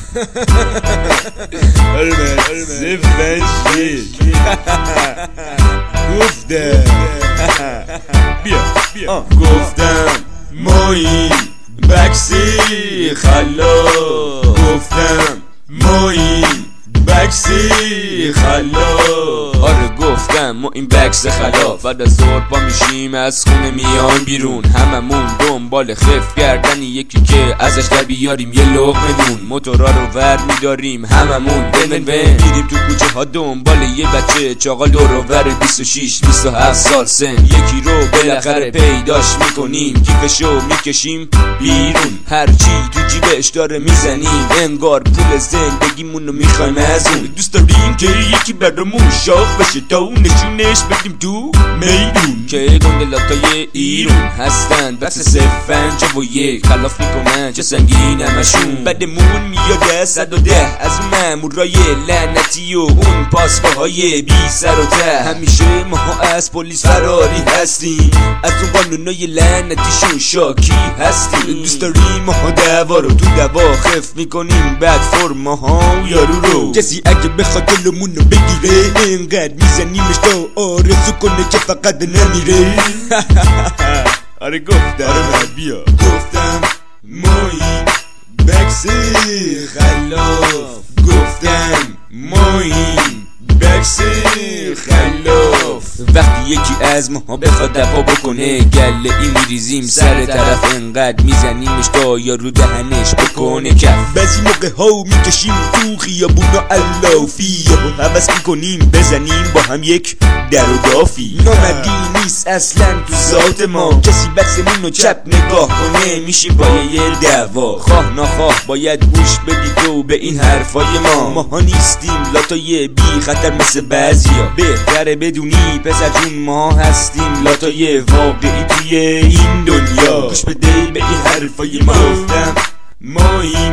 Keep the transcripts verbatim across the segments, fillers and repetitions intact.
صفر شیک گفتم بیا بیا گفتم مایی بکسی خلا گفتم مایی بکسی خلا آره گفتم ما این بکس خلا بعد از ظهر پا میشیم از خونه میان بیرون هممون دنبال خف کردن یکی که ازش در بیاریم یه لقمه نون موتورا رو ور میداریم هممون بن بن میریم تو کوچه ها دنبال یه بچه چاقال دور و ور بیست و شش بیست و هفت سال سن یکی رو بالاخره پیداش میکنیم کیفشو میکشیم بیرون هرچی تو جیبش داره میزنیم انگار پول زندگیمونو میخوایم از اون دوست داریم که یکی برامون شاخ بشه تا اون نشونش بدیم تو میدون که گندلاتای ایرون هستن بس صفن و یک خلاف میکنن چه سنگین همشون بدمون میاد صد و ده از اون مامورای لعنتی و اون پاسگاه‌های بی سر و ته همیشه ما از پلیس فراری هستیم از اون قانونای لعنتیشون شاکی هستیم دوست داریم ما دعوا رو تو دعوا خف میکنیم بعد فرماها و یارو رو کسی اگه بخواد دلمون رو بگیره اینقدر میزنیمش تا آرزو کنه که فقط نمیره آره گفتم آره بیا گفتم مایی بکسی خلاف گفتم مایی بکسی خلاف وقتی یکی از ماها بخواد دفا بکنه گله ای میریزیم سر طرف انقدر میزنیمش تا یا رو دهنش بکنه کف بعضی موقع ها میکشیم تو خیابونا علافی یا با حوض میکنیم بزنیم با هم یک در و دافی نامردی نیست اصلا تو ذات ما کسی بکسمون رو چپ نگاه کنه میشیم پایه دعوا خواه نخواه باید گوش بدی تو به این حرفای ما ماها نیستیم لاتای بی خطر مثل بعضیا بهتره بدونی پسر جون ما هستیم لاتای واقعی توی این دنیا گوش بده به این حرفای ما گفتم ماییم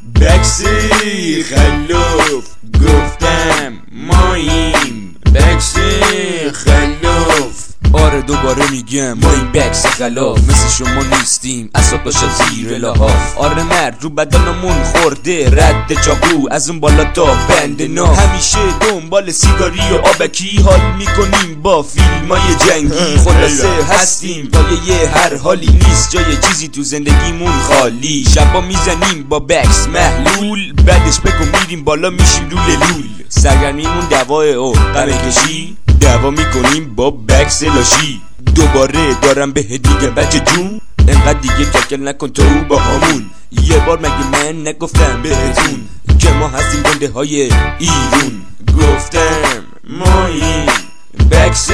بکسی خلاف گفتم ماییم بکسی خلاف آره دوباره میگم ما این بکس خلاف مثل شما نیستیم اصاب باشد زیر لحاف آره مرد رو بدنمون خورده رد چاقو از اون بالا تا بند ناف همیشه دنبال سیگاری و آبکی حال میکنیم با فیلمای جنگی خلاصه هستیم پایه هر حالی نیست جای چیزی تو زندگیمون خالی شبا میزنیم با بکس محلول بعدش بکن میریم بالا میشیم لول لول سرگرمیمون دوای او غم کشی دعوا میکنیم با بکس لاشی دوباره دارم به دیگه بچه جون انقدر دیگه کلکل نکن تو با همون یه بار مگه من نگفتم بهتون که ما هستیم گنده های ایرون گفتم مایی بکس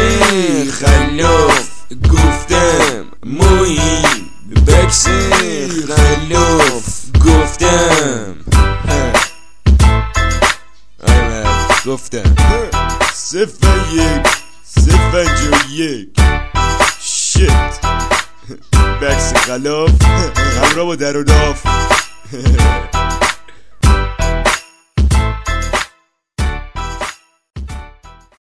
خلاف گفتم مایی بکس خلاف گفتم گفتم صفر یک صفر جو یک شت بکس خلاف همراه با در و داف